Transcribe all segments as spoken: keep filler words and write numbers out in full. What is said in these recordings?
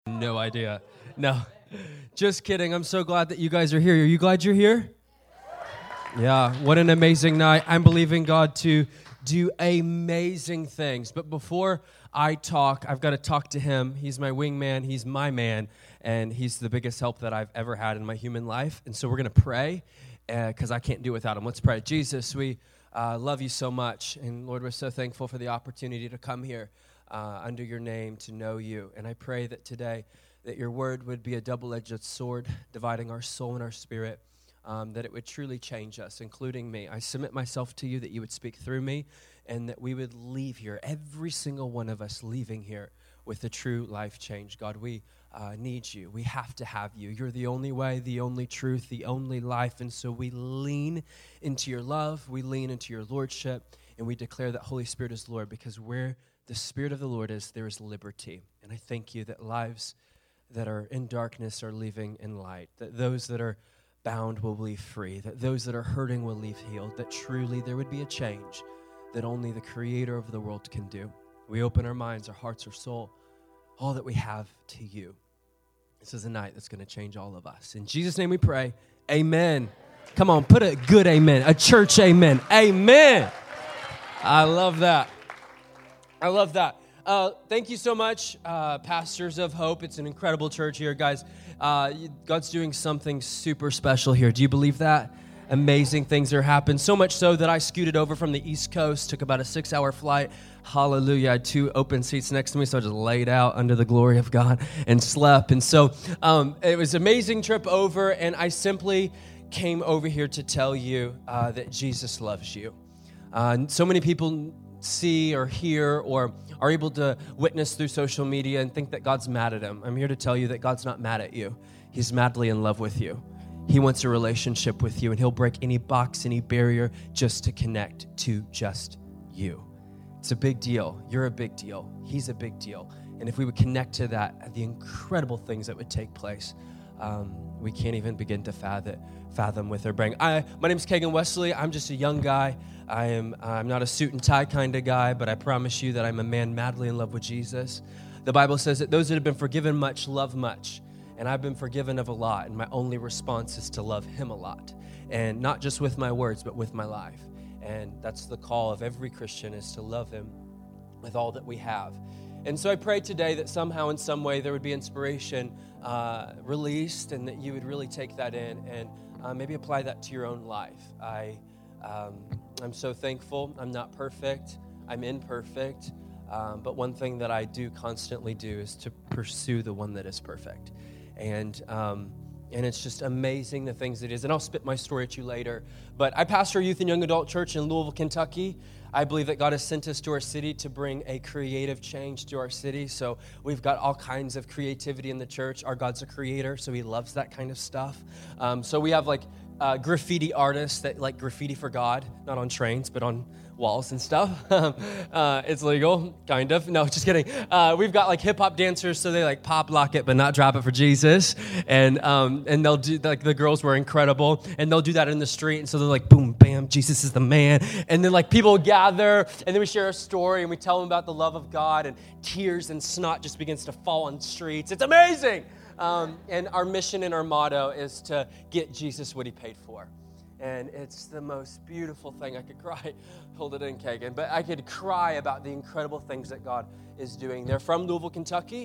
No idea. No, just kidding. I'm so glad that you guys are here. Are you glad you're here? Yeah, what an amazing night. I'm believing God to do amazing things. But before I talk, I've got to talk to him. He's my wingman. He's my man. And he's the biggest help that I've ever had in my human life. And so we're going to pray because uh, I can't do without him. Let's pray. Jesus, we uh, love you so much. And Lord, we're so thankful for the opportunity to come here uh, under your name to know you. And I pray that today that your word would be a double-edged sword dividing our soul and our spirit, um, that it would truly change us, including me. I submit myself to you that you would speak through me and that we would leave here, every single one of us leaving here with a true life change. God, we uh, need you. We have to have you. You're the only way, the only truth, the only life, and so we lean into your love, we lean into your lordship, and we declare that Holy Spirit is Lord, because where the Spirit of the Lord is, there is liberty. And I thank you that lives that are in darkness are leaving in light, that those that are bound will leave free, that those that are hurting will leave healed, that truly there would be a change that only the Creator of the world can do. We open our minds, our hearts, our soul, all that we have to you. This is a night that's going to change all of us. In Jesus' name we pray, amen. Come on, put a good amen, a church amen. Amen. I love that. I love that. Uh, thank you so much, uh, Pastors of Hope. It's an incredible church here, guys. Uh, God's doing something super special here. Do you believe that? Amazing things are happening. So much so that I scooted over from the East Coast, took about a six-hour flight. Hallelujah. I had two open seats next to me, so I just laid out under the glory of God and slept. And so um, it was an amazing trip over, and I simply came over here to tell you uh, that Jesus loves you. Uh, so many people see or hear or are able to witness through social media and think that God's mad at them. I'm here to tell you that God's not mad at you. He's madly in love with you. He wants a relationship with you, and he'll break any box, any barrier just to connect to just you. It's a big deal. You're a big deal. He's a big deal. And if we would connect to that, the incredible things that would take place, um, we can't even begin to fathom, fathom with our brain. I, my name is Kagan Wesley. I'm just a young guy. I am, I'm not a suit and tie kind of guy, but I promise you that I'm a man madly in love with Jesus. The Bible says that those that have been forgiven much love much, and I've been forgiven of a lot, and my only response is to love him a lot, and not just with my words, but with my life. And that's the call of every Christian, is to love him with all that we have. And so I pray today that somehow in some way there would be inspiration uh, released, and that you would really take that in and uh, maybe apply that to your own life. I Um, I'm so thankful. I'm not perfect. I'm imperfect. Um, but one thing that I do constantly do is to pursue the one that is perfect. And um, and it's just amazing the things it is. And I'll spit my story at you later. But I pastor a youth and young adult church in Louisville, Kentucky. I believe that God has sent us to our city to bring a creative change to our city. So we've got all kinds of creativity in the church. Our God's a creator, so he loves that kind of stuff. Um, so we have like Uh, graffiti artists that like graffiti for God, not on trains, but on walls and stuff. uh, it's legal, kind of. No, just kidding. Uh, we've got like hip hop dancers, so they like pop lock it, but not drop it for Jesus. And um, and they'll do, like, the girls were incredible, and they'll do that in the street. And so they're like, boom, bam, Jesus is the man. And then like people gather, and then we share a story, and we tell them about the love of God, and tears and snot just begins to fall on the streets. It's amazing. Um, and our mission and our motto is to get Jesus what he paid for. And it's the most beautiful thing. I could cry, hold it in, Kagan, but I could cry about the incredible things that God is doing. They're from Louisville, Kentucky.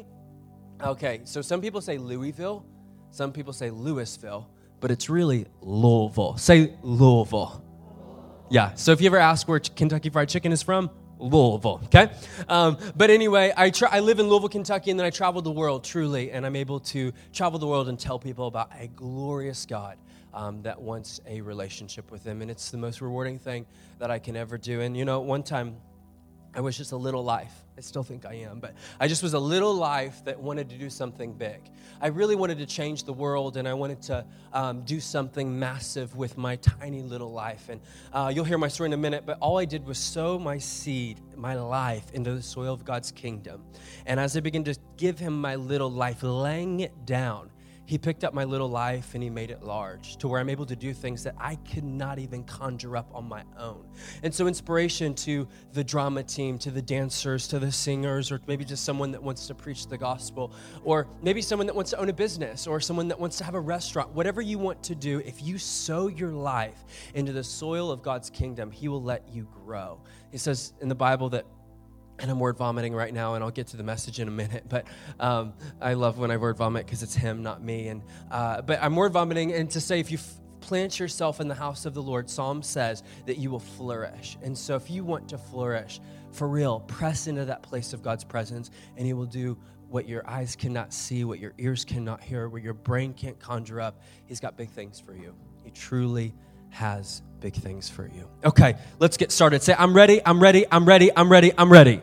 Okay, so some people say Louisville, some people say Louisville, but it's really Louisville. Say Louisville. Yeah, so if you ever ask where Kentucky Fried Chicken is from, Louisville, okay? Um, but anyway, I tra- I live in Louisville, Kentucky, and then I travel the world, truly, and I'm able to travel the world and tell people about a glorious God um, that wants a relationship with him, and it's the most rewarding thing that I can ever do. And, you know, one time, I was just a little life. I still think I am, but I just was a little life that wanted to do something big. I really wanted to change the world, and I wanted to um, do something massive with my tiny little life. And uh, you'll hear my story in a minute, but all I did was sow my seed, my life, into the soil of God's kingdom. And as I began to give him my little life, laying it down, He picked up my little life and he made it large to where I'm able to do things that I could not even conjure up on my own. And so inspiration to the drama team, to the dancers, to the singers, or maybe just someone that wants to preach the gospel, or maybe someone that wants to own a business, or someone that wants to have a restaurant. Whatever you want to do, if you sow your life into the soil of God's kingdom, he will let you grow. He says in the Bible that, and I'm word vomiting right now, and I'll get to the message in a minute, but um, I love when I word vomit because it's him, not me. And uh, But I'm word vomiting, and to say if you f- plant yourself in the house of the Lord, Psalm says that you will flourish. And so if you want to flourish, for real, press into that place of God's presence, and he will do what your eyes cannot see, what your ears cannot hear, what your brain can't conjure up. He's got big things for you. He truly has big things for you. Okay, let's get started. Say, I'm ready, I'm ready, I'm ready, I'm ready, I'm ready.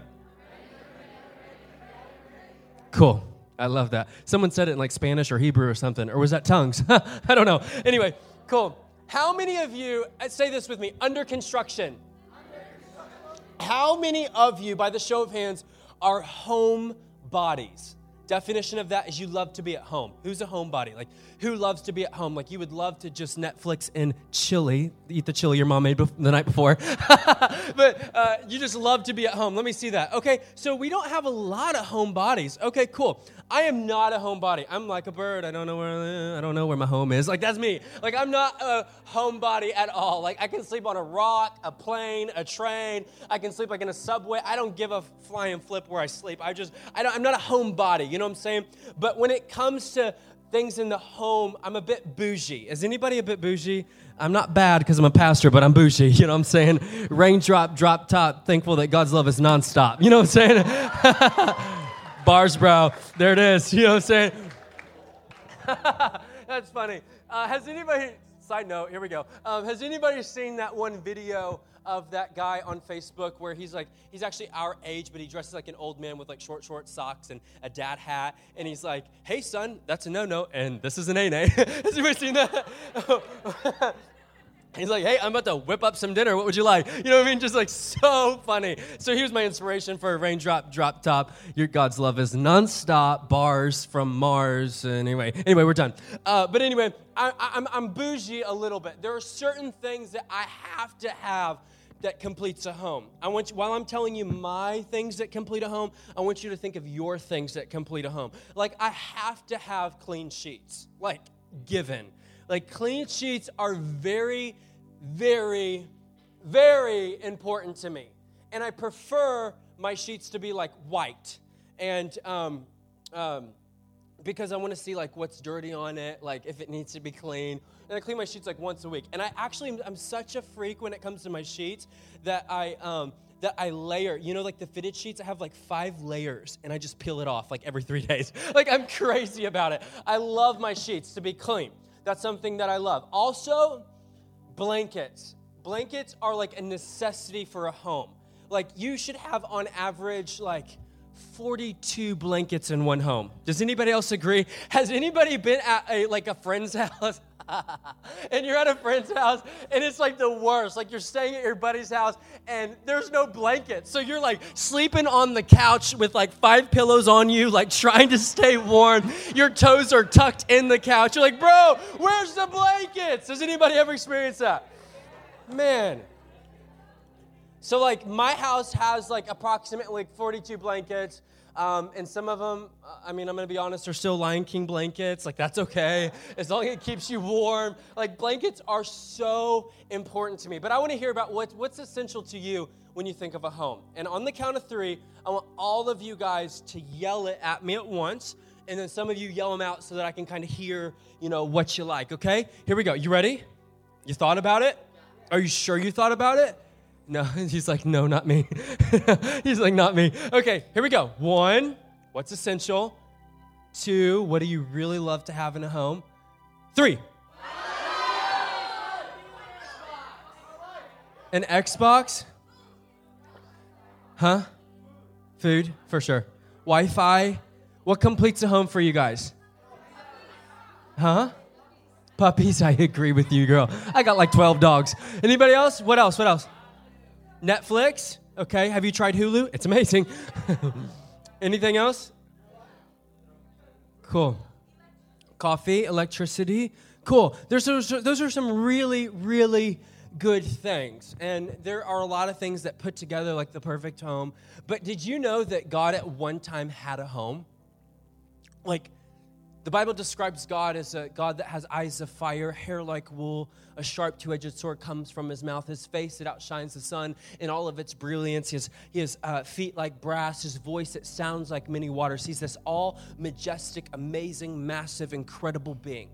Cool. I love that. Someone said it in like Spanish or Hebrew or something, or was that tongues? I don't know. Anyway, cool. How many of you, say this with me, under construction? Under construction. How many of you, by the show of hands, are home bodies? Definition of that is you love to be at home. Who's a homebody? Like, who loves to be at home? Like, you would love to just Netflix and chili, eat the chili your mom made bef- the night before. But uh, you just love to be at home. Let me see that. Okay, so we don't have a lot of homebodies. Okay, cool. I am not a homebody. I'm like a bird. I don't know where I don't know where my home is. Like, that's me. Like, I'm not a homebody at all. Like, I can sleep on a rock, a plane, a train. I can sleep like in a subway. I don't give a flying flip where I sleep. I just, I don't, I'm not a homebody. You know what I'm saying? But when it comes to things in the home, I'm a bit bougie. Is anybody a bit bougie? I'm not bad because I'm a pastor, but I'm bougie. You know what I'm saying? Raindrop, drop top, thankful that God's love is nonstop. You know what I'm saying? Bars, bro. There it is. You know what I'm saying? That's funny. Uh, has anybody, side note, here we go. Um, has anybody seen that one video of that guy on Facebook where he's like, he's actually our age, but he dresses like an old man with like short, short socks and a dad hat. And he's like, hey, son, that's a no-no, and this is an a-nay. Has anybody seen that? He's like, hey, I'm about to whip up some dinner. What would you like? You know what I mean? Just like so funny. So he was my inspiration for Raindrop, Drop Top. Your God's love is nonstop. Bars from Mars. And anyway, anyway, we're done. Uh, but anyway, I, I'm, I'm bougie a little bit. There are certain things that I have to have that completes a home. I want you, while I'm telling you my things that complete a home, I want you to think of your things that complete a home. Like, I have to have clean sheets. Like, given. Like, clean sheets are very, very, very important to me. And I prefer my sheets to be, like, white. And um, um, because I want to see, like, what's dirty on it, like, if it needs to be clean. And I clean my sheets, like, once a week. And I actually, I'm such a freak when it comes to my sheets that I... Um, that I layer, you know, like the fitted sheets, I have like five layers, and I just peel it off, like, every three days. Like, I'm crazy about it. I love my sheets to be clean. That's something that I love. Also, blankets. Blankets are like a necessity for a home. Like, you should have on average like forty-two blankets in one home. Does anybody else agree? Has anybody been at a, like a friend's house? And you're at a friend's house, and it's like the worst. Like, you're staying at your buddy's house, and there's no blanket. So you're like sleeping on the couch with like five pillows on you, like trying to stay warm. Your toes are tucked in the couch. You're like, bro, where's the blankets? Has anybody ever experienced that? Man. So like my house has like approximately like forty-two blankets. Um, and some of them, I mean, I'm going to be honest, are still Lion King blankets. Like, that's okay, as long as it keeps you warm. Like, blankets are so important to me. But I want to hear about what, what's essential to you when you think of a home. And on the count of three, I want all of you guys to yell it at me at once. And then some of you yell them out so that I can kind of hear, you know, what you like, okay? Here we go. You ready? You thought about it? Are you sure you thought about it? No, he's like, no, not me. He's like, not me. Okay, here we go. One, what's essential? Two, what do you really love to have in a home? Three. An Xbox? Huh? Food, for sure. Wi-Fi? What completes a home for you guys? Huh? Puppies, I agree with you, girl. I got like twelve dogs. Anybody else? What else? What else? Netflix? Okay. Have you tried Hulu? It's amazing. Anything else? Cool. Coffee, electricity. Cool. There's those, those are some really, really good things. And there are a lot of things that put together like the perfect home. But did you know that God at one time had a home? Like, the Bible describes God as a God that has eyes of fire, hair like wool, a sharp two-edged sword comes from his mouth, his face that outshines the sun in all of its brilliance, he has, he has uh, feet like brass, his voice that sounds like many waters. He's this all majestic, amazing, massive, incredible being.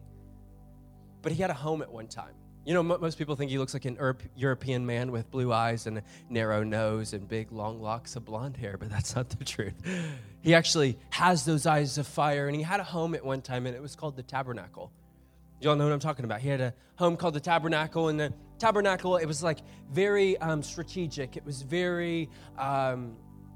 But he had a home at one time. You know, most people think he looks like an European man with blue eyes and a narrow nose and big, long locks of blonde hair, but that's not the truth. He actually has those eyes of fire, and he had a home at one time, and it was called the Tabernacle. You all know what I'm talking about. He had a home called the Tabernacle, and the Tabernacle, it was like very um, strategic. It was very um,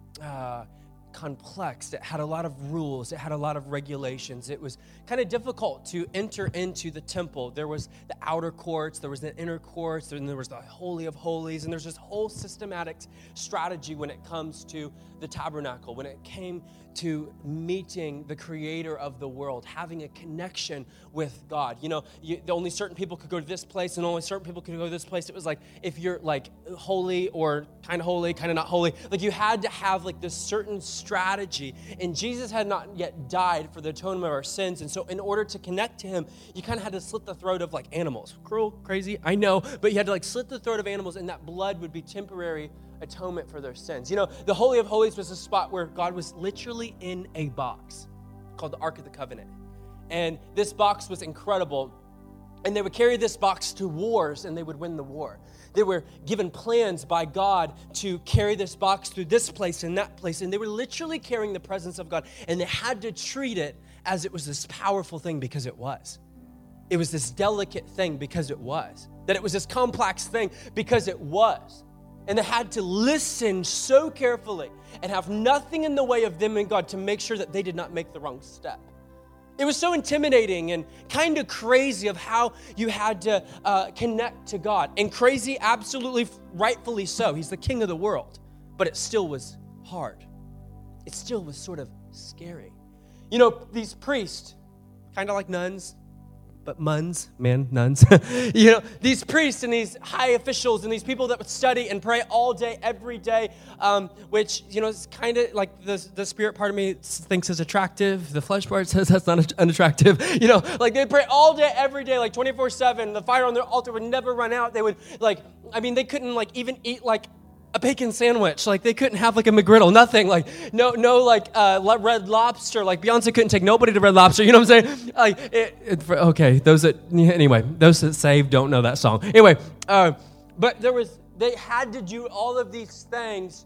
uh, complex. It had a lot of rules. It had a lot of regulations. It was kind of difficult to enter into the temple. There was the outer courts, there was the inner courts, and there was the Holy of Holies, and there's this whole systematic strategy when it comes to the tabernacle, when it came to meeting the creator of the world, having a connection with God. You know, you, only certain people could go to this place, and only certain people could go to this place. It was like, if you're like holy or kind of holy, kind of not holy, like you had to have like this certain strategy, and Jesus had not yet died for the atonement of our sins, and so in order to connect to him, you kind of had to slit the throat of like animals. Cruel, crazy, I know, but you had to like slit the throat of animals, and that blood would be temporary atonement for their sins. You know, the Holy of Holies was a spot where God was literally in a box called the Ark of the Covenant. And this box was incredible. And they would carry this box to wars, and they would win the war. They were given plans by God to carry this box through this place and that place. And they were literally carrying the presence of God. And they had to treat it as it was this powerful thing, because it was. It was this delicate thing because it was. That it was this complex thing because it was. And they had to listen so carefully and have nothing in the way of them and God to make sure that they did not make the wrong step. It was so intimidating and kind of crazy of how you had to uh, connect to God. And crazy, absolutely, rightfully so. He's the king of the world. But it still was hard. It still was sort of scary. You know, these priests, kind of like nuns, but muns, man, nuns. You know, these priests and these high officials and these people that would study and pray all day, every day, um, which, you know, is kind of like the, the spirit part of me thinks is attractive. The flesh part says that's not unattractive. You know, like they'd pray all day, every day, like twenty-four seven. The fire on their altar would never run out. They would, like, I mean, they couldn't, like, even eat, like, a bacon sandwich. Like, they couldn't have, like, a McGriddle. Nothing. Like, no, no, like, uh, Red Lobster. Like, Beyonce couldn't take nobody to Red Lobster. You know what I'm saying? Like, it, it, for, okay, those that, anyway, those that saved don't know that song. Anyway, uh, but there was, they had to do all of these things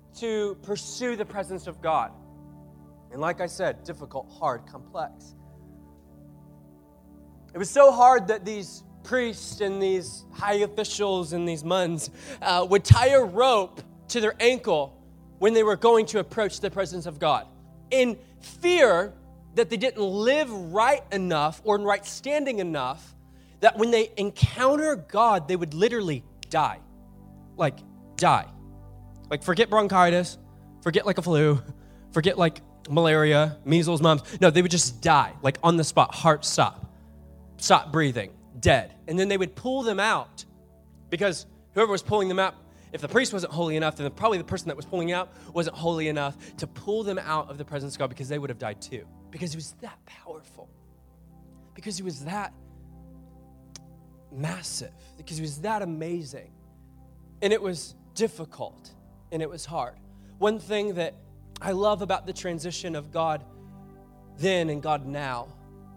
to pursue the presence of God. And like I said, difficult, hard, complex. It was so hard that these priests and these high officials and these muns uh, would tie a rope to their ankle when they were going to approach the presence of God, in fear that they didn't live right enough or in right standing enough that when they encounter God, they would literally die. Like, die. Like, forget bronchitis, forget like a flu, forget like malaria, measles, mumps. No, they would just die, like on the spot, heart stop, stop breathing. Dead. And then they would pull them out, because whoever was pulling them out, if the priest wasn't holy enough, then probably the person that was pulling out wasn't holy enough to pull them out of the presence of God, because they would have died too. Because he was that powerful. Because he was that massive. Because he was that amazing. And it was difficult. And it was hard. One thing that I love about the transition of God then and God now,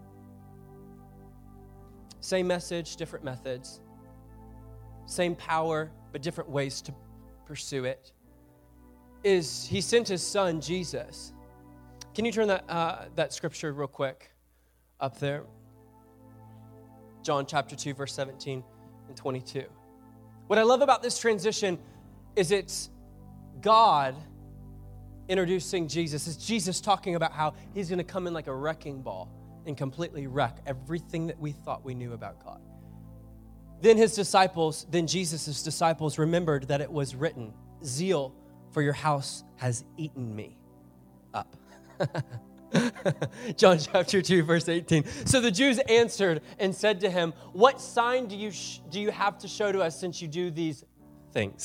same message, different methods. Same power, but different ways to pursue it. Is he sent his son, Jesus. Can you turn that uh, that scripture real quick up there? John chapter two, verse seventeen and twenty-two. What I love about this transition is it's God introducing Jesus. It's Jesus talking about how he's going to come in like a wrecking ball and completely wreck everything that we thought we knew about God. Then his disciples, then Jesus' disciples remembered that it was written, zeal for your house has eaten me up. John chapter two, verse eighteen. So the Jews answered and said to him, what sign do you sh- do you have to show to us since you do these things?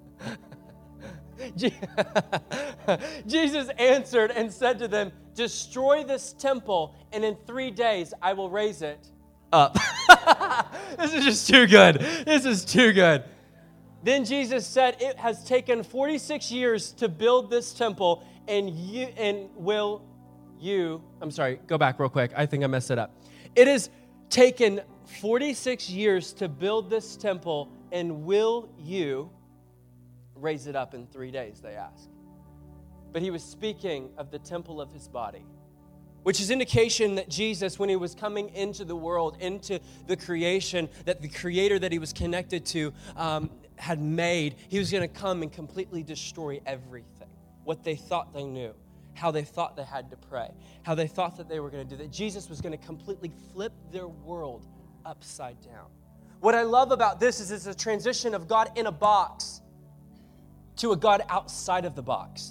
Jesus answered and said to them, destroy this temple, and in three days I will raise it up. This is just too good. This is too good. Then Jesus said, it has taken forty-six years to build this temple, and you and will you, I'm sorry, go back real quick. I think I messed it up. It has taken forty-six years to build this temple, and will you raise it up in three days, they asked. But he was speaking of the temple of his body, which is indication that Jesus, when he was coming into the world, into the creation, that the creator that he was connected to um, had made, he was going to come and completely destroy everything, what they thought they knew, how they thought they had to pray, how they thought that they were going to do that. Jesus was going to completely flip their world upside down. What I love about this is it's a transition of God in a box to a God outside of the box.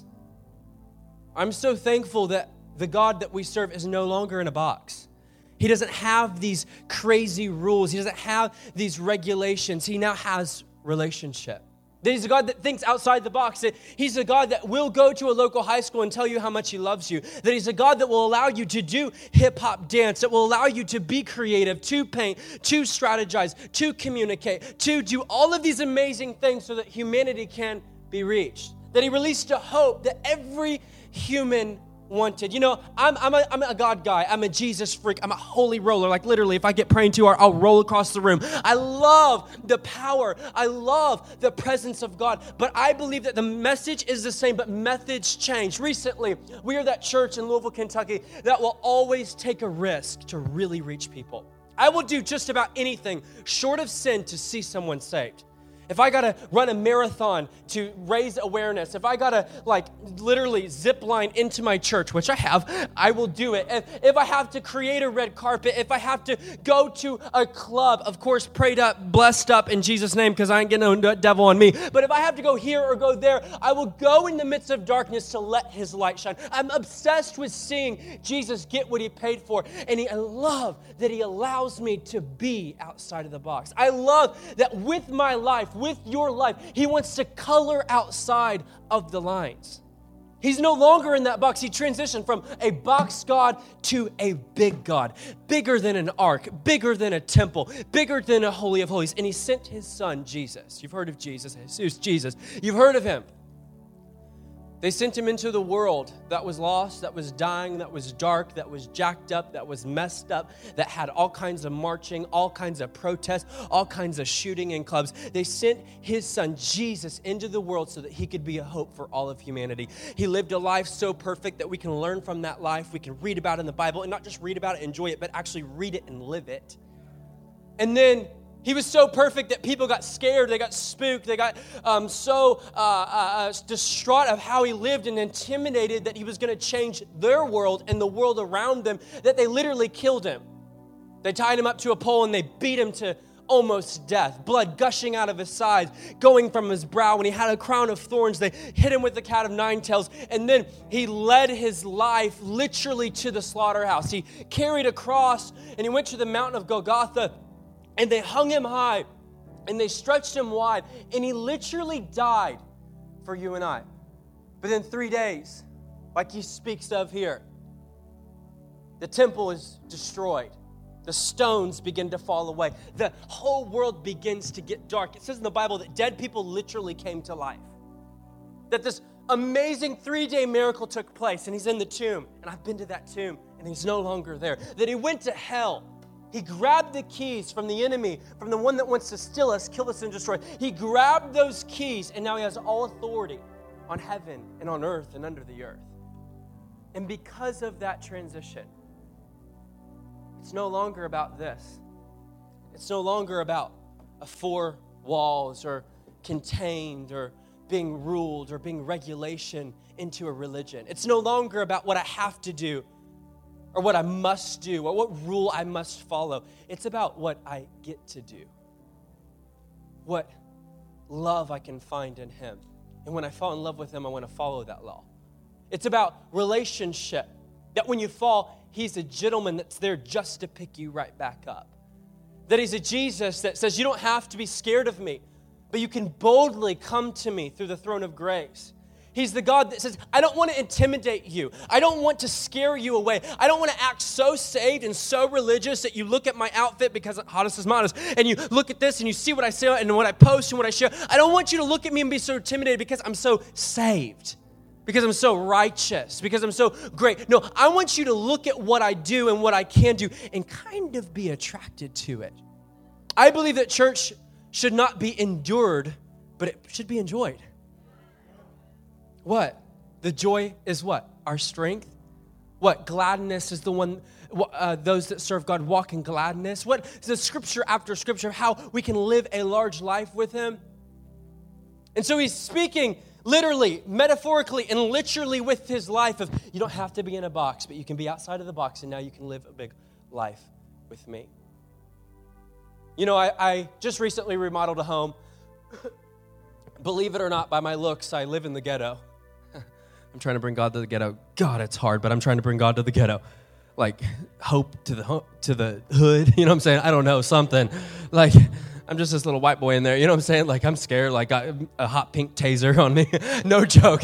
I'm so thankful that the God that we serve is no longer in a box. He doesn't have these crazy rules. He doesn't have these regulations. He now has relationship. That he's a God that thinks outside the box. That he's a God that will go to a local high school and tell you how much he loves you. That he's a God that will allow you to do hip-hop dance. That will allow you to be creative, to paint, to strategize, to communicate, to do all of these amazing things so that humanity can be reached. That he released a hope that every human wanted. You know, I'm, I'm, a, I'm a God guy. I'm a Jesus freak. I'm a holy roller. Like literally, if I get praying too hard, I'll roll across the room. I love the power. I love the presence of God. But I believe that the message is the same, but methods change. Recently, we are that church in Louisville, Kentucky that will always take a risk to really reach people. I will do just about anything short of sin to see someone saved. If I got to run a marathon to raise awareness, if I got to like literally zip line into my church, which I have, I will do it. If, if I have to create a red carpet, if I have to go to a club, of course, prayed up, blessed up in Jesus' name, because I ain't getting no devil on me. But if I have to go here or go there, I will go in the midst of darkness to let his light shine. I'm obsessed with seeing Jesus get what he paid for. And he, I love that he allows me to be outside of the box. I love that with my life, with your life, he wants to color outside of the lines. He's no longer in that box. He transitioned from a box God to a big God, bigger than an ark, bigger than a temple, bigger than a holy of holies. And he sent his son, Jesus. You've heard of Jesus, Jesus, Jesus. You've heard of him. They sent him into the world that was lost, that was dying, that was dark, that was jacked up, that was messed up, that had all kinds of marching, all kinds of protests, all kinds of shooting in clubs. They sent his son, Jesus, into the world so that he could be a hope for all of humanity. He lived a life so perfect that we can learn from that life. We can read about it in the Bible, and not just read about it, enjoy it, but actually read it and live it. And then he was so perfect that people got scared, they got spooked, they got um, so uh, uh, distraught of how he lived and intimidated that he was going to change their world and the world around them that they literally killed him. They tied him up to a pole and they beat him to almost death, blood gushing out of his sides, going from his brow. When he had a crown of thorns, they hit him with the cat of nine tails, and then he led his life literally to the slaughterhouse. He carried a cross and he went to the mountain of Golgotha. And they hung him high, and they stretched him wide, and he literally died for you and I. But in three days, like he speaks of here, the temple is destroyed. The stones begin to fall away. The whole world begins to get dark. It says in the Bible that dead people literally came to life. That this amazing three-day miracle took place, and he's in the tomb. And I've been to that tomb, and he's no longer there. That he went to hell. He grabbed the keys from the enemy, from the one that wants to steal us, kill us, and destroy. He grabbed those keys, and now he has all authority on heaven and on earth and under the earth. And because of that transition, it's no longer about this. It's no longer about a four walls or contained or being ruled or being regulation into a religion. It's no longer about what I have to do or what I must do, or what rule I must follow. It's about what I get to do. What love I can find in him. And when I fall in love with him, I want to follow that law. It's about relationship. That when you fall, he's a gentleman that's there just to pick you right back up. That he's a Jesus that says, you don't have to be scared of me, but you can boldly come to me through the throne of grace. He's the God that says, I don't want to intimidate you. I don't want to scare you away. I don't want to act so saved and so religious that you look at my outfit because hottest is modest, and you look at this and you see what I say and what I post and what I share. I don't want you to look at me and be so intimidated because I'm so saved, because I'm so righteous, because I'm so great. No, I want you to look at what I do and what I can do and kind of be attracted to it. I believe that church should not be endured, but it should be enjoyed. What? The joy is what? Our strength. What? Gladness is the one, uh, those that serve God walk in gladness. What is the scripture after scripture of how we can live a large life with him? And so he's speaking literally, metaphorically, and literally with his life of, you don't have to be in a box, but you can be outside of the box, and now you can live a big life with me. You know, I, I just recently remodeled a home. Believe it or not, by my looks, I live in the ghetto. I'm trying to bring God to the ghetto. God, it's hard, but I'm trying to bring God to the ghetto. Like, hope to the ho- to the hood. You know what I'm saying? I don't know, something. Like, I'm just this little white boy in there. You know what I'm saying? Like, I'm scared. Like, got a hot pink taser on me. No joke.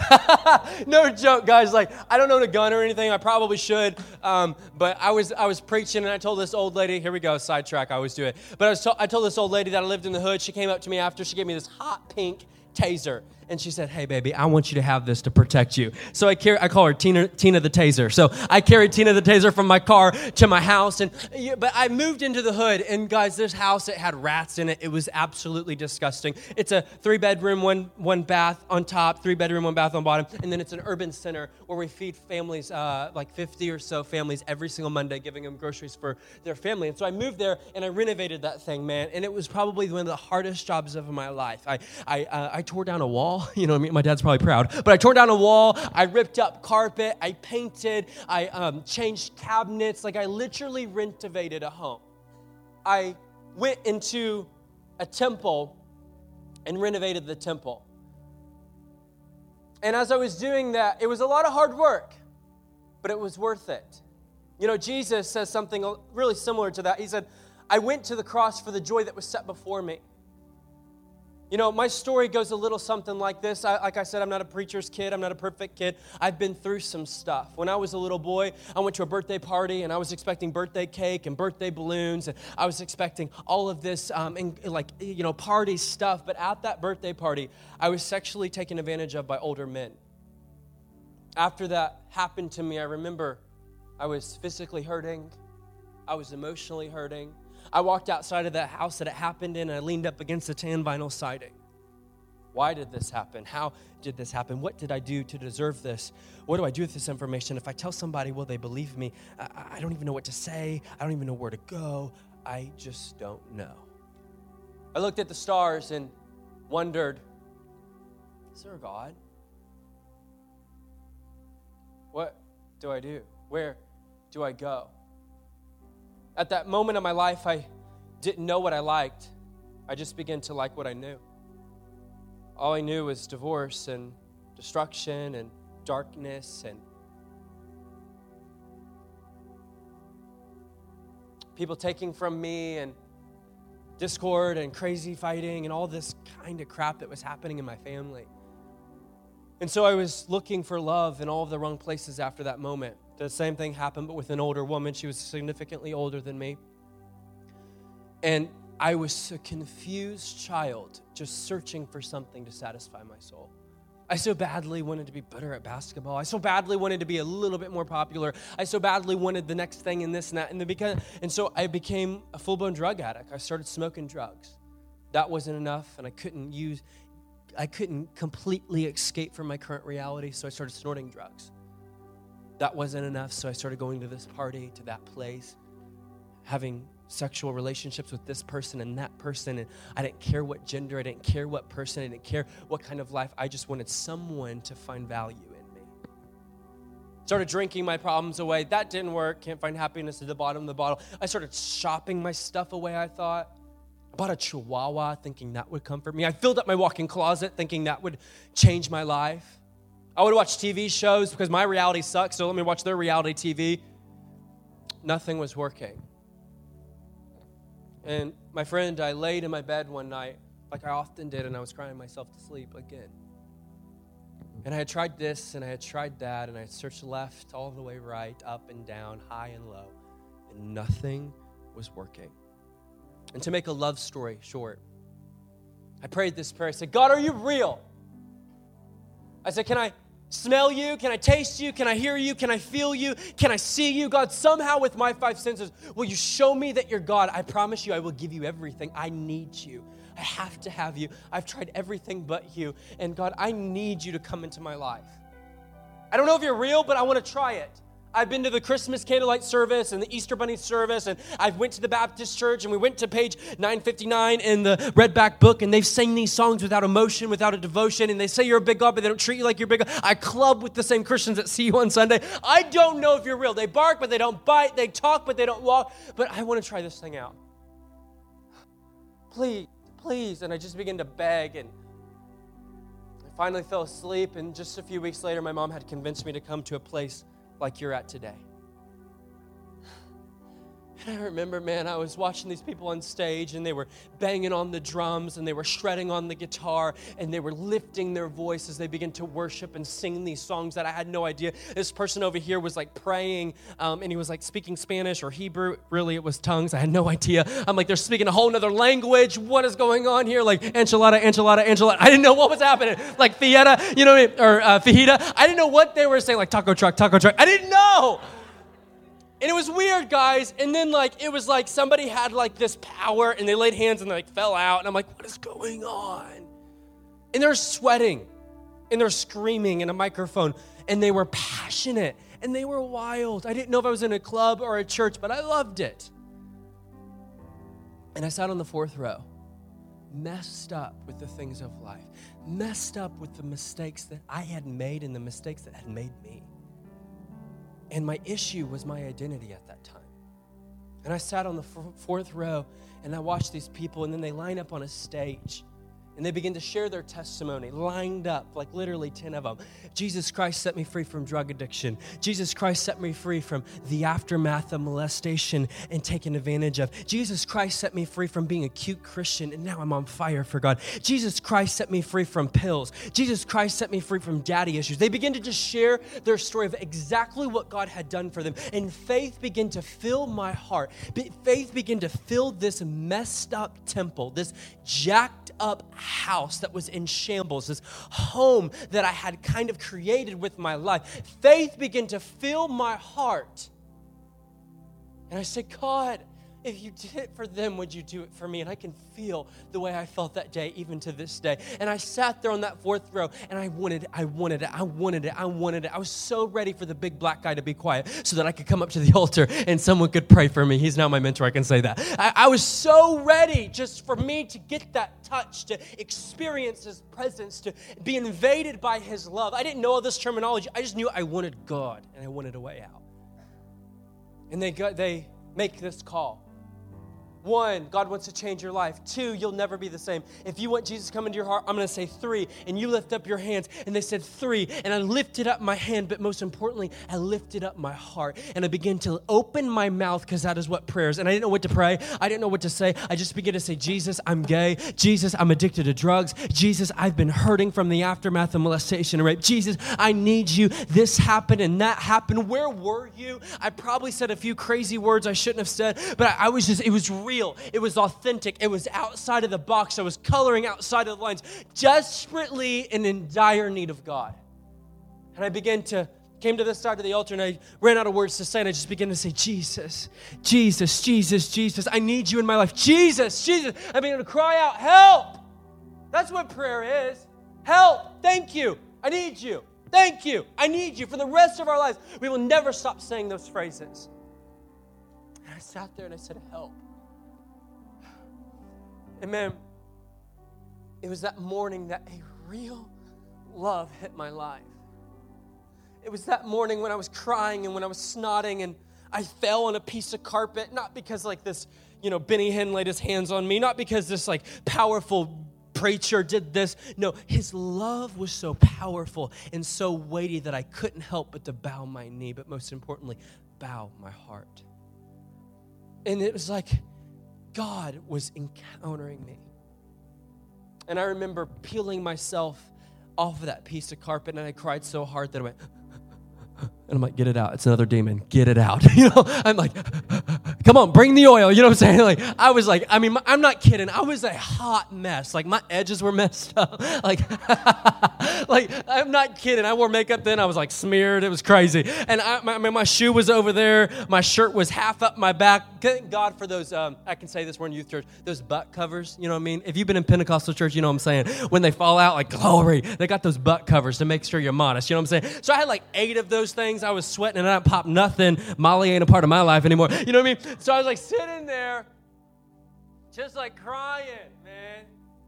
No joke, guys. Like, I don't own a gun or anything. I probably should. Um, but I was I was preaching, and I told this old lady, here we go, sidetrack. I always do it. But I, was to- I told this old lady that I lived in the hood. She came up to me after. She gave me this hot pink taser. And she said, hey, baby, I want you to have this to protect you. So I carry, I call her Tina, Tina the Taser. So I carried Tina the Taser from my car to my house. And But I moved into the hood. And guys, this house, it had rats in it. It was absolutely disgusting. It's a three-bedroom, one one bath on top, three-bedroom, one bath on bottom. And then it's an urban center where we feed families, uh, like fifty or so families every single Monday, giving them groceries for their family. And so I moved there, and I renovated that thing, man. And it was probably one of the hardest jobs of my life. I, I, uh, I tore down a wall. You know what I mean? My dad's probably proud. But I tore down a wall. I ripped up carpet. I painted. I um, changed cabinets. Like, I literally renovated a home. I went into a temple and renovated the temple. And as I was doing that, it was a lot of hard work, but it was worth it. You know, Jesus says something really similar to that. He said, I went to the cross for the joy that was set before me. You know, my story goes a little something like this. I, like I said, I'm not a preacher's kid. I'm not a perfect kid. I've been through some stuff. When I was a little boy, I went to a birthday party, and I was expecting birthday cake and birthday balloons, and I was expecting all of this, um, and, like, you know, party stuff. But at that birthday party, I was sexually taken advantage of by older men. After that happened to me, I remember I was physically hurting. I was emotionally hurting. I walked outside of that house that it happened in, and I leaned up against the tan vinyl siding. Why did this happen? How did this happen? What did I do to deserve this? What do I do with this information? If I tell somebody, will they believe me? I, I don't even know what to say. I don't even know where to go. I just don't know. I looked at the stars and wondered, is there a God? What do I do? Where do I go? At that moment of my life, I didn't know what I liked. I just began to like what I knew. All I knew was divorce and destruction and darkness and people taking from me and discord and crazy fighting and all this kind of crap that was happening in my family. And so I was looking for love in all of the wrong places after that moment. The same thing happened, but with an older woman. She was significantly older than me. And I was a confused child, just searching for something to satisfy my soul. I so badly wanted to be better at basketball. I so badly wanted to be a little bit more popular. I so badly wanted the next thing and this and that. And, the because, and so I became a full-blown drug addict. I started smoking drugs. That wasn't enough, and I couldn't use, I couldn't completely escape from my current reality, so I started snorting drugs. That wasn't enough, so I started going to this party, to that place, having sexual relationships with this person and that person, and I didn't care what gender, I didn't care what person, I didn't care what kind of life. I just wanted someone to find value in me. Started drinking my problems away. That didn't work. Can't find happiness at the bottom of the bottle. I started shopping my stuff away, I thought. I bought a Chihuahua thinking that would comfort me. I filled up my walk-in closet thinking that would change my life. I would watch T V shows because my reality sucks, so let me watch their reality T V. Nothing was working. And my friend, I laid in my bed one night, like I often did, and I was crying myself to sleep again. And I had tried this, and I had tried that, and I had searched left all the way right, up and down, high and low, and nothing was working. And to make a love story short, I prayed this prayer. I said, God, are you real? I said, can I smell you? Can I taste you? Can I hear you? Can I feel you? Can I see you? God, somehow with my five senses, will you show me that you're God? I promise you I will give you everything. I need you. I have to have you. I've tried everything but you. And God, I need you to come into my life. I don't know if you're real, but I want to try it. I've been to the Christmas candlelight service and the Easter bunny service, and I went to the Baptist church, and we went to page nine fifty-nine in the Redback book, and they've sang these songs without emotion, without a devotion, and they say you're a big God, but they don't treat you like you're a big God. I club with the same Christians that see you on Sunday. I don't know if you're real. They bark, but they don't bite. They talk, but they don't walk. But I want to try this thing out. Please, please. And I just began to beg, and I finally fell asleep, and just a few weeks later, my mom had convinced me to come to a place like you're at today. And I remember, man, I was watching these people on stage, and they were banging on the drums, and they were shredding on the guitar, and they were lifting their voice as they began to worship and sing these songs that I had no idea. This person over here was like praying, um, and he was like speaking Spanish or Hebrew. Really, it was tongues. I had no idea. I'm like, they're speaking a whole nother language. What is going on here? Like enchilada, enchilada, enchilada. I didn't know what was happening. Like fiesta, you know what I mean? Or uh, fajita. I didn't know what they were saying. Like taco truck, taco truck. I didn't know. And it was weird, guys. And then, like, it was like somebody had, like, this power, and they laid hands, and they, like, fell out. And I'm like, what is going on? And they're sweating, and they're screaming in a microphone, and they were passionate, and they were wild. I didn't know if I was in a club or a church, but I loved it. And I sat on the fourth row, messed up with the things of life, messed up with the mistakes that I had made and the mistakes that had made me. And my issue was my identity at that time. And I sat on the f- fourth row, and I watched these people, and then they line up on a stage, and they begin to share their testimony, lined up, like literally ten of them. Jesus Christ set me free from drug addiction. Jesus Christ set me free from the aftermath of molestation and taken advantage of. Jesus Christ set me free from being a cute Christian, and now I'm on fire for God. Jesus Christ set me free from pills. Jesus Christ set me free from daddy issues. They begin to just share their story of exactly what God had done for them, and faith began to fill my heart. Faith began to fill this messed up temple, this jacked up house that was in shambles, this home that I had kind of created with my life. Faith began to fill my heart. And I said, God, if you did it for them, would you do it for me? And I can feel the way I felt that day, even to this day. And I sat there on that fourth row, and I wanted it, I wanted it, I wanted it, I wanted it. I was so ready for the big black guy to be quiet so that I could come up to the altar and someone could pray for me. He's now my mentor, I can say that. I, I was so ready just for me to get that touch, to experience his presence, to be invaded by his love. I didn't know all this terminology. I just knew I wanted God, and I wanted a way out. And they got, they make this call. One, God wants to change your life. Two, you'll never be the same. If you want Jesus to come into your heart, I'm going to say three, and you lift up your hands. And they said three, and I lifted up my hand, but most importantly, I lifted up my heart, and I began to open my mouth, because that is what prayer is. And I didn't know what to pray. I didn't know what to say. I just began to say, Jesus, I'm gay. Jesus, I'm addicted to drugs. Jesus, I've been hurting from the aftermath of molestation and rape. Jesus, I need you. This happened and that happened. Where were you? I probably said a few crazy words I shouldn't have said, but I, I was just, it was real. It was authentic. It was outside of the box. I was coloring outside of the lines, desperately and in dire need of God. And I began to, came to this side of the altar, and I ran out of words to say, and I just began to say, Jesus, Jesus, Jesus, Jesus, I need you in my life. Jesus, Jesus. I began to cry out, help. That's what prayer is. Help. Thank you. I need you. Thank you. I need you. For the rest of our lives, we will never stop saying those phrases. And I sat there and I said, help. And man, it was that morning that a real love hit my life. It was that morning when I was crying and when I was snotting and I fell on a piece of carpet, not because like this, you know, Benny Hinn laid his hands on me, not because this like powerful preacher did this. No, his love was so powerful and so weighty that I couldn't help but to bow my knee, but most importantly, bow my heart. And it was like God was encountering me. And I remember peeling myself off of that piece of carpet, and I cried so hard that I went, and I'm like, get it out. It's another demon. Get it out. You know, I'm like, come on, bring the oil. You know what I'm saying? Like, I was like, I mean, I'm not kidding. I was a hot mess. Like, my edges were messed up. Like, like I'm not kidding. I wore makeup then. I was like smeared. It was crazy. And I, my, my shoe was over there. My shirt was half up my back. Thank God for those, um, I can say this, we're in youth church, those butt covers. You know what I mean? If you've been in Pentecostal church, you know what I'm saying? When they fall out, like, glory, they got those butt covers to make sure you're modest. You know what I'm saying? So I had like eight of those things. I was sweating and I didn't pop nothing. Molly ain't a part of my life anymore. You know what I mean? So I was like sitting there, just like crying, man.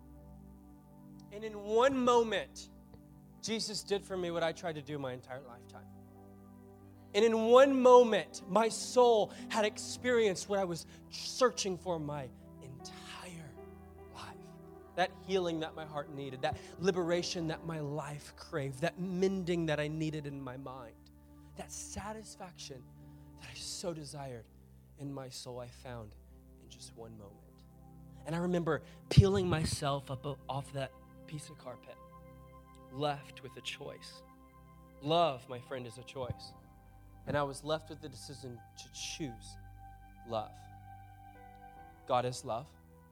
And in one moment, Jesus did for me what I tried to do my entire lifetime. And in one moment, my soul had experienced what I was searching for my entire life. That healing that my heart needed, that liberation that my life craved, that mending that I needed in my mind. That satisfaction that I so desired in my soul, I found in just one moment. And I remember peeling myself up off that piece of carpet, left with a choice. Love, my friend, is a choice. And I was left with the decision to choose love. God is love.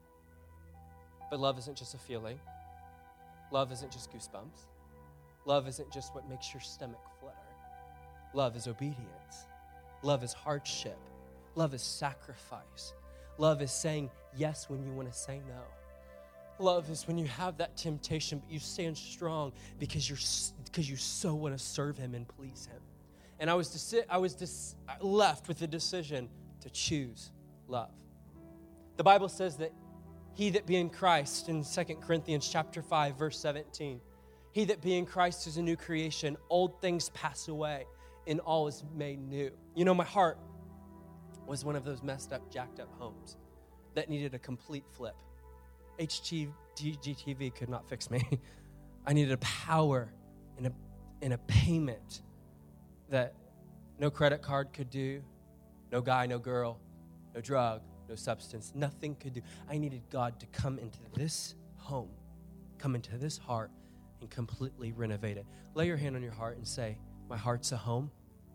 But love isn't just a feeling. Love isn't just goosebumps. Love isn't just what makes your stomach flutter. Love is obedience. Love is hardship. Love is sacrifice. Love is saying yes when you want to say no. Love is when you have that temptation, but you stand strong because you're because you so want to serve him and please him. And I was deci- I was dis- left with the decision to choose love. The Bible says that he that be in Christ, in Second Corinthians chapter five, verse seventeen, he that be in Christ is a new creation. Old things pass away, and all is made new. You know, my heart was one of those messed up, jacked up homes that needed a complete flip. H G T V could not fix me. I needed a power and a, and a payment that no credit card could do, no guy, no girl, no drug, no substance, nothing could do. I needed God to come into this home, come into this heart, and completely renovate it. Lay your hand on your heart and say, my heart's a home.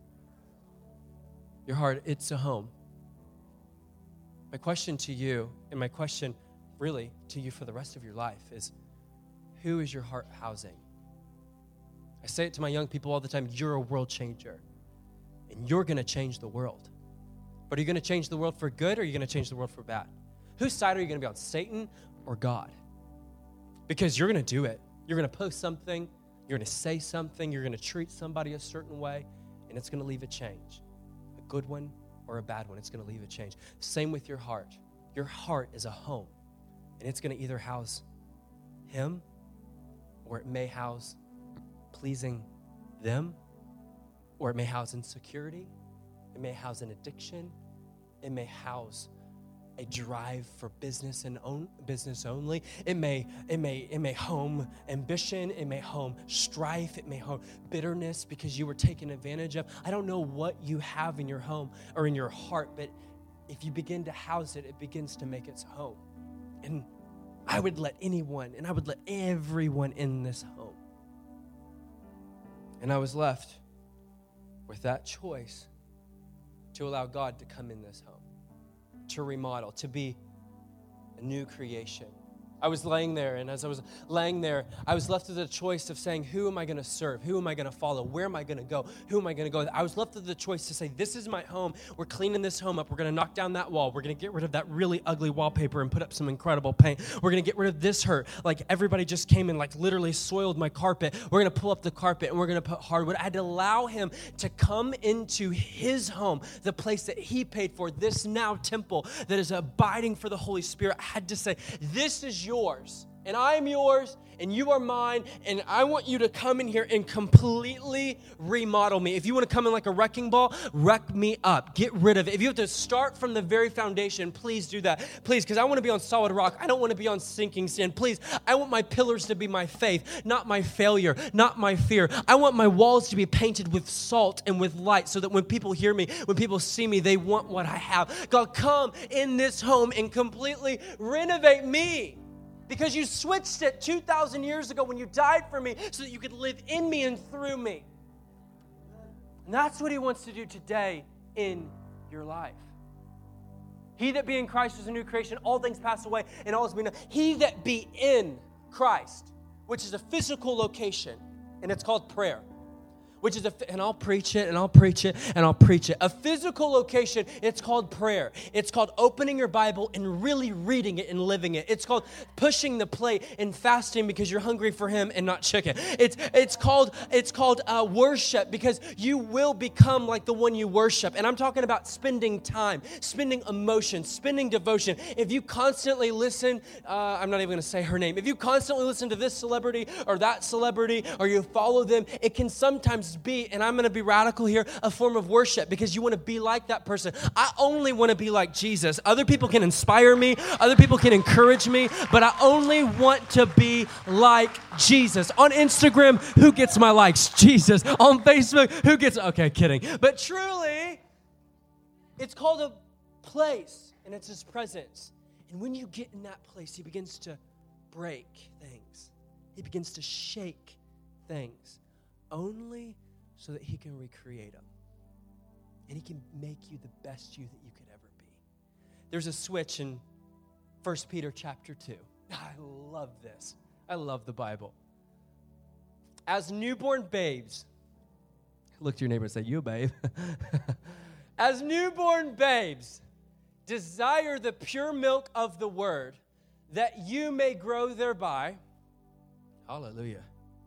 Your heart, it's a home. My question to you, and my question really to you for the rest of your life is, who is your heart housing? I say it to my young people all the time, you're a world changer, and you're going to change the world. But are you going to change the world for good, or are you going to change the world for bad? Whose side are you going to be on, Satan or God? Because you're going to do it. You're going to post something, you're going to say something, you're going to treat somebody a certain way, and it's going to leave a change. A good one or a bad one, it's going to leave a change. Same with your heart. Your heart is a home, and it's going to either house him, or it may house pleasing them, or it may house insecurity, it may house an addiction, it may house a drive for business and own business only. It may, it may, it may home ambition, it may home strife, it may home bitterness because you were taken advantage of. I don't know what you have in your home or in your heart, but if you begin to house it, it begins to make its home. And I would let anyone, and I would let everyone in this home. And I was left with that choice to allow God to come in this home, to remodel, to be a new creation. I was laying there, and as I was laying there, I was left with the choice of saying, who am I going to serve? Who am I going to follow? Where am I going to go? Who am I going to go with? I was left with the choice to say, this is my home. We're cleaning this home up. We're going to knock down that wall. We're going to get rid of that really ugly wallpaper and put up some incredible paint. We're going to get rid of this hurt. Like everybody just came and like literally soiled my carpet. We're going to pull up the carpet, and we're going to put hardwood. I had to allow him to come into his home, the place that he paid for, this now temple that is abiding for the Holy Spirit. I had to say, this is yours. and I'm yours, and you are mine, and I want you to come in here and completely remodel me. If you want to come in like a wrecking ball, wreck me up. Get rid of it. If you have to start from the very foundation, please do that. Please, because I want to be on solid rock. I don't want to be on sinking sand. Please, I want my pillars to be my faith, not my failure, not my fear. I want my walls to be painted with salt and with light so that when people hear me, when people see me, they want what I have. God, come in this home and completely renovate me. Because you switched it two thousand years ago when you died for me so that you could live in me and through me. And that's what he wants to do today in your life. He that be in Christ is a new creation. All things pass away and all is made new. He that be in Christ, which is a physical location, and it's called prayer. Which is, a, and I'll preach it, and I'll preach it, and I'll preach it. A physical location, it's called prayer. It's called opening your Bible and really reading it and living it. It's called pushing the plate and fasting because you're hungry for Him and not chicken. It's it's called it's called uh, worship because you will become like the one you worship. And I'm talking about spending time, spending emotion, spending devotion. If you constantly listen, uh, I'm not even going to say her name. If you constantly listen to this celebrity or that celebrity, or you follow them, it can sometimes be, and I'm going to be radical here, a form of worship because you want to be like that person. I only want to be like Jesus. Other people can inspire me. Other people can encourage me, but I only want to be like Jesus. On Instagram, who gets my likes? Jesus. On Facebook, who gets, okay, kidding. But truly, it's called a place, and it's His presence. And when you get in that place, He begins to break things. He begins to shake things. Only so that He can recreate them. And He can make you the best you that you could ever be. There's a switch in First Peter chapter two. I love this. I love the Bible. As newborn babes, look to your neighbor and say, you babe. As newborn babes, desire the pure milk of the word, that you may grow thereby. Hallelujah.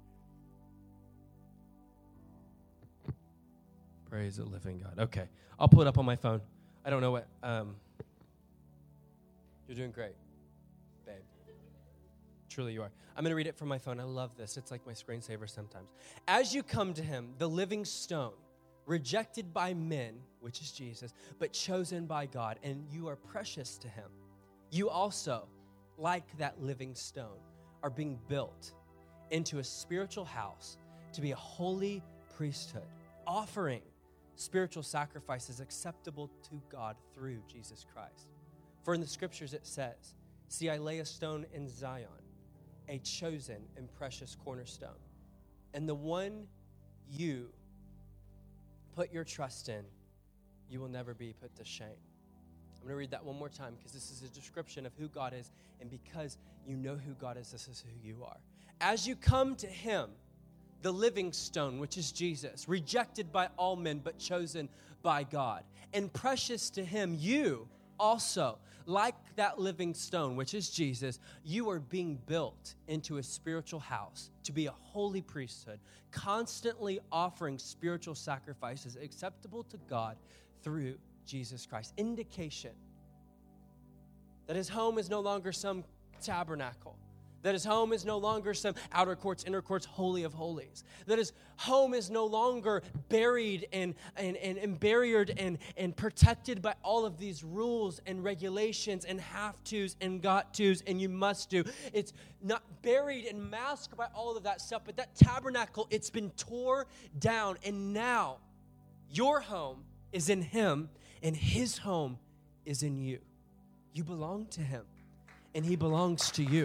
Praise the living God. Okay, I'll pull it up on my phone. I don't know what. Um, you're doing great, babe. Truly you are. I'm going to read it from my phone. I love this. It's like my screensaver sometimes. As you come to Him, the living stone, rejected by men, which is Jesus, but chosen by God, and you are precious to Him. You also, like that living stone, are being built into a spiritual house to be a holy priesthood, offering spiritual sacrifices acceptable to God through Jesus Christ. For in the scriptures it says, see, I lay a stone in Zion, a chosen and precious cornerstone. And the one you put your trust in, you will never be put to shame. I'm going to read that one more time because this is a description of who God is. And because you know who God is, this is who you are. As you come to Him, the living stone, which is Jesus, rejected by all men, but chosen by God, and precious to Him, you also, like that living stone, which is Jesus, you are being built into a spiritual house to be a holy priesthood, constantly offering spiritual sacrifices acceptable to God through Jesus Christ. Indication that His home is no longer some tabernacle. That His home is no longer some outer courts, inner courts, holy of holies. That His home is no longer buried and, and, and, and barriered and, and protected by all of these rules and regulations and have-tos and got-tos and you must do. It's not buried and masked by all of that stuff, but that tabernacle, it's been tore down. And now your home is in Him and His home is in you. You belong to Him and He belongs to you.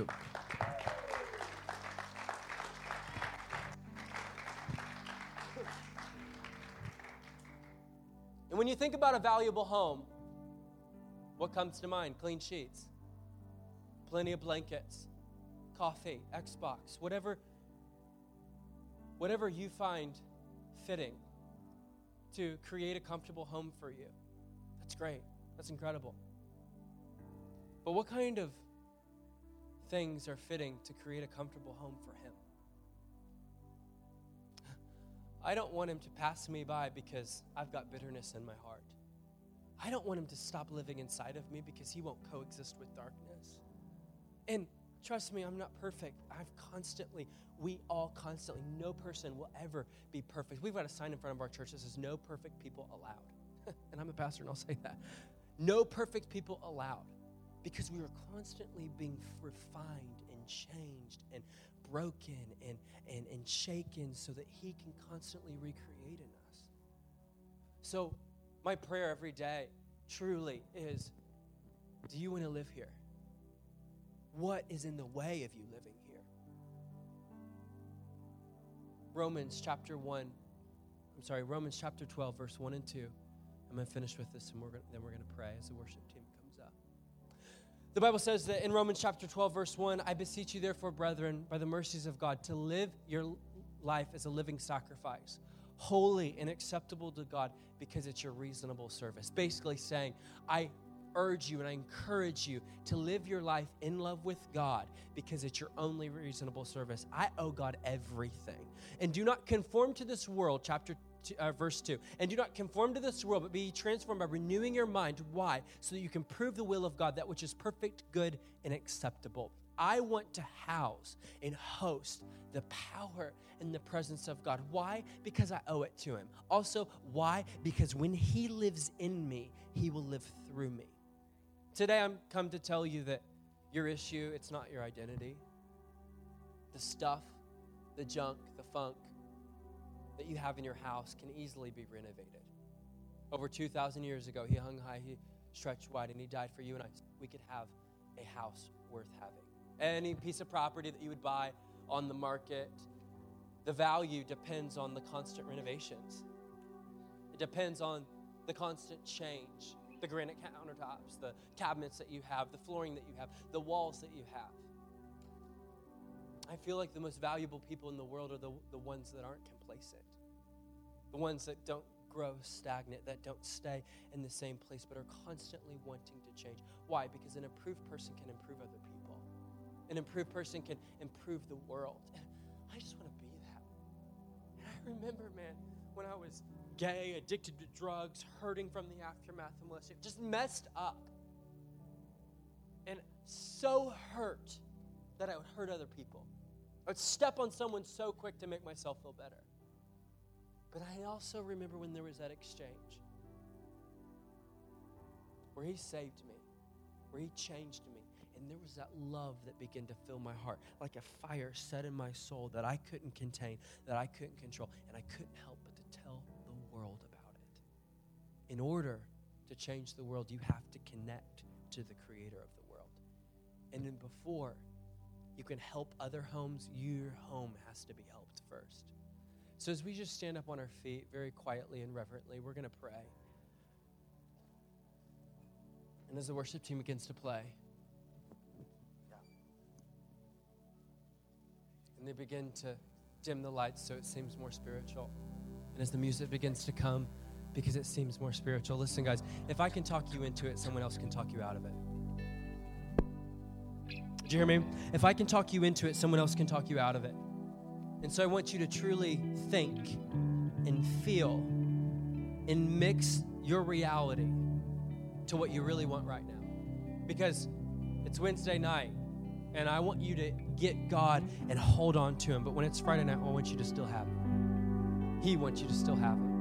And when you think about a valuable home, what comes to mind? Clean sheets, plenty of blankets, coffee, Xbox, whatever, whatever you find fitting to create a comfortable home for you. That's great. That's incredible. But what kind of things are fitting to create a comfortable home for Him? I don't want Him to pass me by because I've got bitterness in my heart. I don't want Him to stop living inside of me because He won't coexist with darkness. And trust me, I'm not perfect. I've constantly, we all constantly, no person will ever be perfect. We've got a sign in front of our church that says, no perfect people allowed. And I'm a pastor and I'll say that. No perfect people allowed. Because we are constantly being refined and changed and broken and, and, and shaken so that he can constantly recreate in us. So my prayer every day truly is, do you want to live here? What is in the way of you living here? Romans chapter one, I'm sorry, Romans chapter twelve, verse one and two. I'm going to finish with this and we're gonna, then we're going to pray as the worship team comes up. The Bible says that in Romans chapter twelve, verse one, I beseech you therefore, brethren, by the mercies of God, to live your life as a living sacrifice, holy and acceptable to God, because it's your reasonable service. Basically saying, I urge you and I encourage you to live your life in love with God because it's your only reasonable service. I owe God everything. And do not conform to this world, chapter two, uh, verse two. And do not conform to this world, but be transformed by renewing your mind. Why? So that you can prove the will of God, that which is perfect, good, and acceptable. I want to house and host the power and the presence of God. Why? Because I owe it to him. Also, why? Because when he lives in me, he will live through me. Today, I'm come to tell you that your issue, it's not your identity. The stuff, the junk, the funk that you have in your house can easily be renovated. Over two thousand years ago, he hung high, he stretched wide, and he died for you and I. We could have a house worth having. Any piece of property that you would buy on the market, the value depends on the constant renovations. It depends on the constant change. The granite countertops, the cabinets that you have, the flooring that you have, the walls that you have. I feel like the most valuable people in the world are the, the ones that aren't complacent. The ones that don't grow stagnant, that don't stay in the same place, but are constantly wanting to change. Why? Because an improved person can improve other people. An improved person can improve the world. And I just want to be that. And I remember, man, when I was gay, addicted to drugs, hurting from the aftermath of molestation, just messed up. And so hurt that I would hurt other people. I would step on someone so quick to make myself feel better. But I also remember when there was that exchange where he saved me, where he changed me, and there was that love that began to fill my heart, like a fire set in my soul that I couldn't contain, that I couldn't control, and I couldn't help but to tell the world about it. In order to change the world, you have to connect to the creator of the world. And then before you can help other homes, your home has to be helped first. So as we just stand up on our feet very quietly and reverently, we're going to pray. And as the worship team begins to play, and they begin to dim the lights so it seems more spiritual. And as the music begins to come, because it seems more spiritual. Listen, guys, if I can talk you into it, someone else can talk you out of it. Did you hear me? If I can talk you into it, someone else can talk you out of it. And so I want you to truly think and feel and mix your reality to what you really want right now. Because it's Wednesday night, and I want you to get God and hold on to him. But when it's Friday night, I want you to still have him. He wants you to still have him.